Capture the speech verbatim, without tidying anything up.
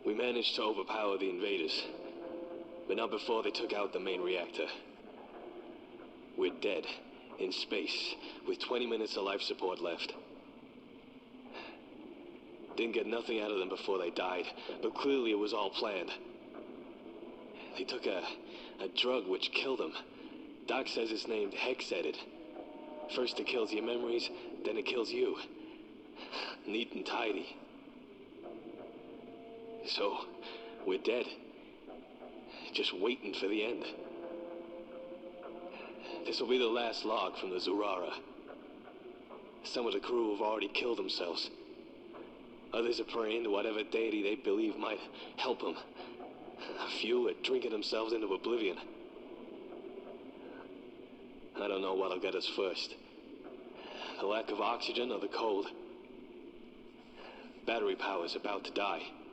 We managed to overpower the invaders, but not before they took out the main reactor. We're dead, in space, with twenty minutes of life support left. Didn't get nothing out of them before they died, but clearly it was all planned. They took a, a drug which killed them. Doc says it's named Hexedit. First it kills your memories, then it kills you. Neat and tidy. So, we're dead. Just waiting for the end. This will be the last log from the Zurara. Some of the crew have already killed themselves. Others are praying to whatever deity they believe might help them. A few are drinking themselves into oblivion. I don't know what'll get us first. The lack of oxygen or the cold. Battery power's about to die.